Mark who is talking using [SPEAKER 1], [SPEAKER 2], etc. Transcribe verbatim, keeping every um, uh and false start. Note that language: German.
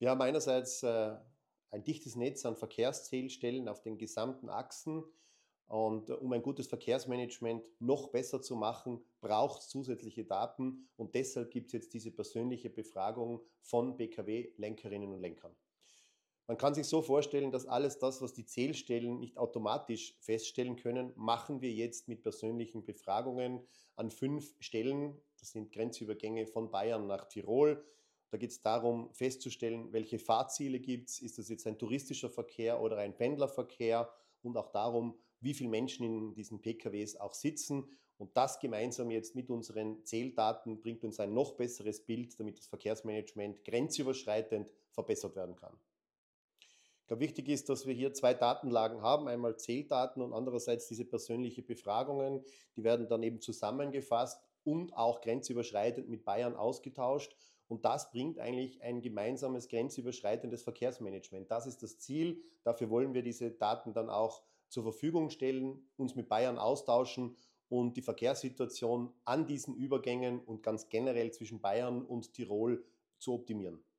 [SPEAKER 1] Wir haben einerseits äh, ein dichtes Netz an Verkehrszählstellen auf den gesamten Achsen. Und äh, um ein gutes Verkehrsmanagement noch besser zu machen, braucht es zusätzliche Daten. Und deshalb gibt es jetzt diese persönliche Befragung von B K W-Lenkerinnen und Lenkern. Man kann sich so vorstellen, dass alles das, was die Zählstellen nicht automatisch feststellen können, machen wir jetzt mit persönlichen Befragungen an fünf Stellen. Das sind Grenzübergänge von Bayern nach Tirol. Da geht es darum, festzustellen, welche Fahrziele gibt es. Ist das jetzt ein touristischer Verkehr oder ein Pendlerverkehr? Und auch darum, wie viele Menschen in diesen P K Ws auch sitzen. Und das gemeinsam jetzt mit unseren Zähldaten bringt uns ein noch besseres Bild, damit das Verkehrsmanagement grenzüberschreitend verbessert werden kann. Ich glaube, wichtig ist, dass wir hier zwei Datenlagen haben, einmal Zähldaten und andererseits diese persönliche Befragungen. Die werden dann eben zusammengefasst und auch grenzüberschreitend mit Bayern ausgetauscht. Und das bringt eigentlich ein gemeinsames grenzüberschreitendes Verkehrsmanagement. Das ist das Ziel. Dafür wollen wir diese Daten dann auch zur Verfügung stellen, uns mit Bayern austauschen und die Verkehrssituation an diesen Übergängen und ganz generell zwischen Bayern und Tirol zu optimieren.